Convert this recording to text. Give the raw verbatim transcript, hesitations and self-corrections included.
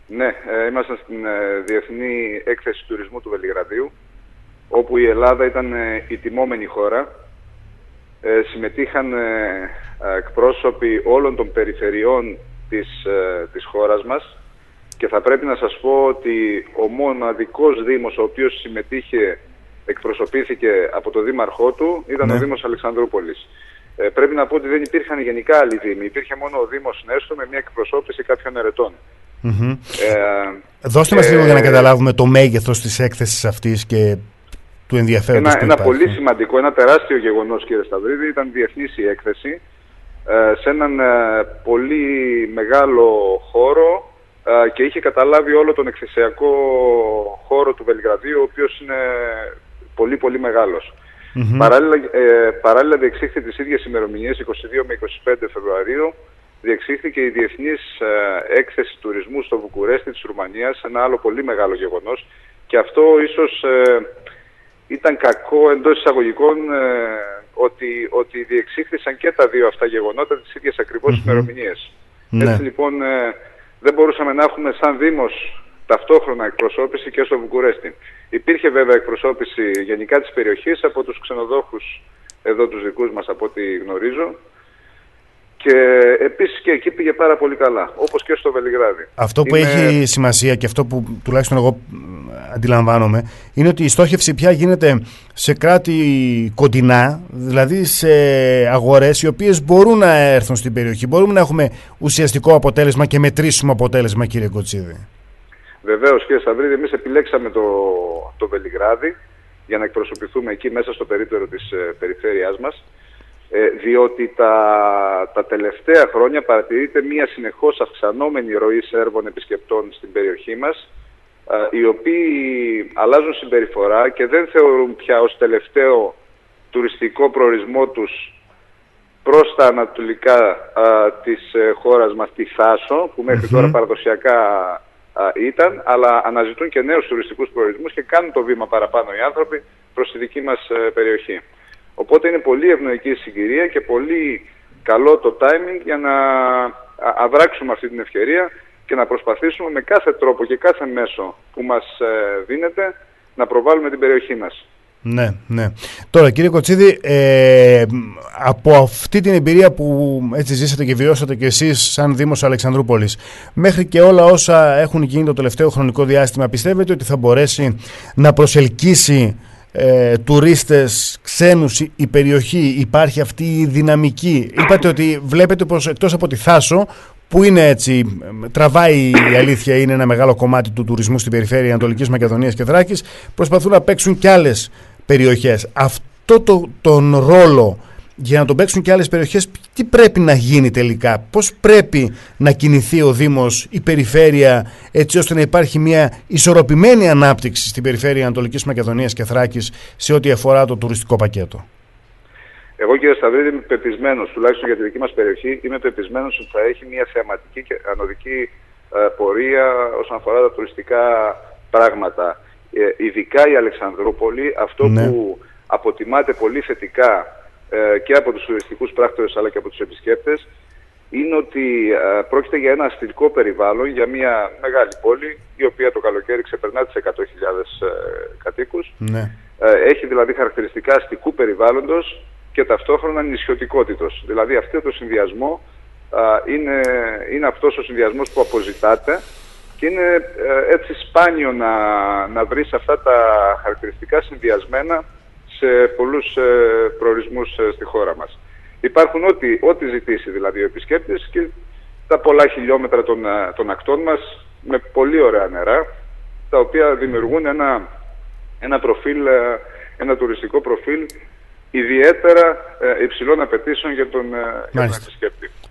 Ναι, ε, ήμασταν στην ε, Διεθνή Έκθεση Τουρισμού του Βελιγραδίου, όπου η Ελλάδα ήταν ε, η τιμόμενη χώρα. Ε, συμμετείχαν ε, εκπρόσωποι όλων των περιφερειών της, ε, της χώρας μας και θα πρέπει να σας πω ότι ο μοναδικός δήμος ο οποίος συμμετείχε, εκπροσωπήθηκε από το δήμαρχό του, ήταν ναι. ο Δήμος Αλεξανδρούπολης. Ε, πρέπει να πω ότι δεν υπήρχαν γενικά άλλοι δήμοι, υπήρχε μόνο ο Δήμος Νέστου με μια εκπροσώπηση κάποιων ερετών. Mm-hmm. Ε, Δώστε μας ε, λίγο για να καταλάβουμε το μέγεθος της έκθεσης αυτής και του ενδιαφέροντος ένα, που ένα υπάρχει. πολύ σημαντικό, ένα τεράστιο γεγονός, κύριε Σταυρίδη, ήταν διεθνής η έκθεση ε, σε έναν ε, πολύ μεγάλο χώρο ε, και είχε καταλάβει όλο τον εκθεσιακό χώρο του Βελιγραδίου, ο οποίος είναι πολύ πολύ μεγάλος. Mm-hmm. Παράλληλα, ε, παράλληλα διεξήχθη τις ίδιες ημερομηνίες, είκοσι δύο με είκοσι πέντε Φεβρουαρίου, διεξήχθηκε η Διεθνής ε, Έκθεση Τουρισμού στο Βουκουρέστι της Ρουμανίας, ένα άλλο πολύ μεγάλο γεγονός, και αυτό ίσως ε, ήταν κακό εντός εισαγωγικών ε, ότι, ότι διεξήχθησαν και τα δύο αυτά γεγονότα τις ίδιες ακριβώς mm-hmm. ημερομηνίες. Ναι. Έτσι λοιπόν ε, δεν μπορούσαμε να έχουμε σαν Δήμος ταυτόχρονα εκπροσώπηση και στο Βουκουρέστι. Υπήρχε βέβαια εκπροσώπηση γενικά της περιοχής από τους ξενοδόχους εδώ τους δικούς μας, από ό,τι γνωρίζω, και επίσης και εκεί πήγε πάρα πολύ καλά, όπως και στο Βελιγράδι. Αυτό που είναι... έχει σημασία και αυτό που τουλάχιστον εγώ αντιλαμβάνομαι είναι ότι η στόχευση πια γίνεται σε κράτη κοντινά, δηλαδή σε αγορές οι οποίες μπορούν να έρθουν στην περιοχή. Μπορούμε να έχουμε ουσιαστικό αποτέλεσμα και μετρήσιμο αποτέλεσμα, κύριε Κοτσίδη. Βεβαίως, κύριε Σταυρίδη, εμείς επιλέξαμε το, το Βελιγράδι για να εκπροσωπηθούμε εκεί μέσα στο περίπτερο της ε, περιφέρειάς μας, ε, διότι τα, τα τελευταία χρόνια παρατηρείται μια συνεχώς αυξανόμενη ροή Σέρβων επισκεπτών στην περιοχή μας, ε, οι οποίοι αλλάζουν συμπεριφορά και δεν θεωρούν πια ως τελευταίο τουριστικό προορισμό τους προς τα ανατολικά ε, της ε, χώρας μας τη Θάσο, που μέχρι mm-hmm. τώρα παραδοσιακά ήταν, αλλά αναζητούν και νέους τουριστικούς προορισμούς και κάνουν το βήμα παραπάνω οι άνθρωποι προς τη δική μας ε, περιοχή. Οπότε είναι πολύ ευνοϊκή η συγκυρία και πολύ καλό το timing για να αδράξουμε αυτή την ευκαιρία και να προσπαθήσουμε με κάθε τρόπο και κάθε μέσο που μας ε, δίνεται να προβάλλουμε την περιοχή μας. Ναι, ναι. Τώρα, κύριε Κοτσίδη, ε, από αυτή την εμπειρία που έτσι ζήσατε και βιώσατε και εσείς σαν Δήμος Αλεξανδρούπολης, μέχρι και όλα όσα έχουν γίνει το τελευταίο χρονικό διάστημα, πιστεύετε ότι θα μπορέσει να προσελκύσει ε, τουρίστες ξένους η περιοχή? Υπάρχει αυτή η δυναμική? Είπατε ότι βλέπετε πως εκτός από τη Θάσο, που είναι έτσι, τραβάει η αλήθεια, είναι ένα μεγάλο κομμάτι του τουρισμού στην περιφέρεια Ανατολικής Μακεδονίας και Θράκης, προσπαθούν να παίξουν και άλλες περιοχές. Αυτό το, τον ρόλο για να τον παίξουν και άλλες περιοχές, τι πρέπει να γίνει τελικά? Πώς πρέπει να κινηθεί ο Δήμος, η περιφέρεια, έτσι ώστε να υπάρχει μια ισορροπημένη ανάπτυξη στην περιφέρεια Ανατολικής Μακεδονίας και Θράκης σε ό,τι αφορά το τουριστικό πακέτο? Εγώ, κύριε Σταυρίδη, είμαι πεπισμένος, τουλάχιστον για τη δική μας περιοχή, είμαι πεπισμένος ότι θα έχει μια θεαματική και ανωδική ε, πορεία όσον αφορά τα τουριστικά πράγματα. Ε, ειδικά η Αλεξανδρούπολη, αυτό ναι. που αποτιμάται πολύ θετικά ε, και από τους τουριστικούς πράκτορες αλλά και από τους επισκέπτες, είναι ότι ε, πρόκειται για ένα αστικό περιβάλλον, για μια μεγάλη πόλη, η οποία το καλοκαίρι ξεπερνά τις εκατό χιλιάδες ε, κατοίκους. Ναι. Ε, έχει δηλαδή χαρακτηριστικά αστικού περιβάλλοντος και ταυτόχρονα νησιωτικότητος. Δηλαδή αυτό το συνδυασμό α, είναι, είναι αυτός ο συνδυασμός που αποζητάτε και είναι ε, έτσι σπάνιο να, να βρεις αυτά τα χαρακτηριστικά συνδυασμένα σε πολλούς ε, προορισμούς ε, στη χώρα μας. Υπάρχουν ό,τι, ό,τι ζητήσει δηλαδή ο επισκέπτης και τα πολλά χιλιόμετρα των, των ακτών μας με πολύ ωραία νερά, τα οποία δημιουργούν ένα, ένα προφίλ, ένα τουριστικό προφίλ ιδιαίτερα ε, υψηλών απαιτήσεων για τον, ε, για τον επισκέπτη.